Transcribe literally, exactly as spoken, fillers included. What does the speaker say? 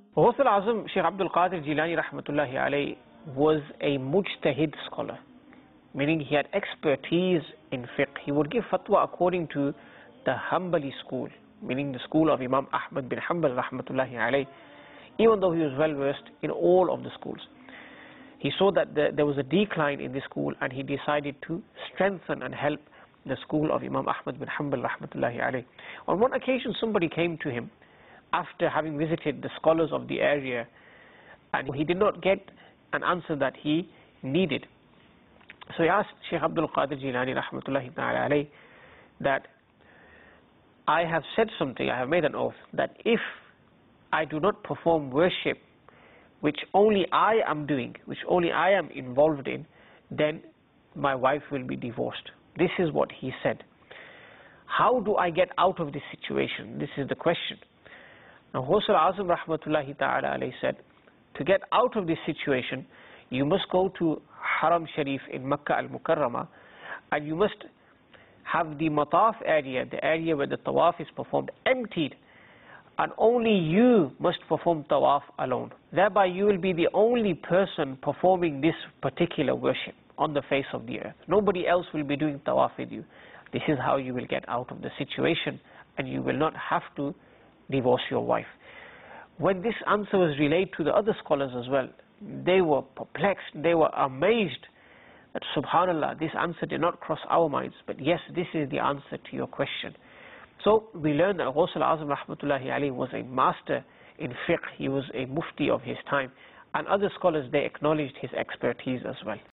Ghaus al-Azam Shaykh Abdul Qadir Jilani rahmatullahi alayhi was a mujtahid scholar, meaning he had expertise in fiqh. He would give fatwa according to the Hanbali school, meaning the school of Imam Ahmad bin Hanbal rahmatullahi alayhi, even though he was well versed in all of the schools. He saw that the, there was a decline in this school, and he decided to strengthen and help the school of Imam Ahmad bin Hanbal rahmatullahi alayhi. On one occasion, somebody came to him after having visited the scholars of the area, and he did not get an answer that he needed. So he asked Shaykh Abdul Qadir Jilani rahmatullahi ta'ala alayhi that I have said something, I have made an oath, that if I do not perform worship which only I am doing, which only I am involved in, then my wife will be divorced. This is what he said. How do I get out of this situation? This is the question. Now Ghaus al-Azam rahmatullahi ta'ala alayhi said, to get out of this situation, you must go to Haram Sharif in Makkah al-Mukarramah, and you must have the mataf area, the area where the tawaf is performed, emptied, and only you must perform tawaf alone. Thereby you will be the only person performing this particular worship on the face of the earth. Nobody else will be doing tawaf with you. This is how you will get out of the situation, and you will not have to divorce your wife. When this answer was relayed to the other scholars as well, they were perplexed, they were amazed that subhanallah, this answer did not cross our minds, but yes, this is the answer to your question. So we learn that Ghaus al-Azam rahmatullahi alayhi was a master in fiqh, he was a mufti of his time, and other scholars, they acknowledged his expertise as well.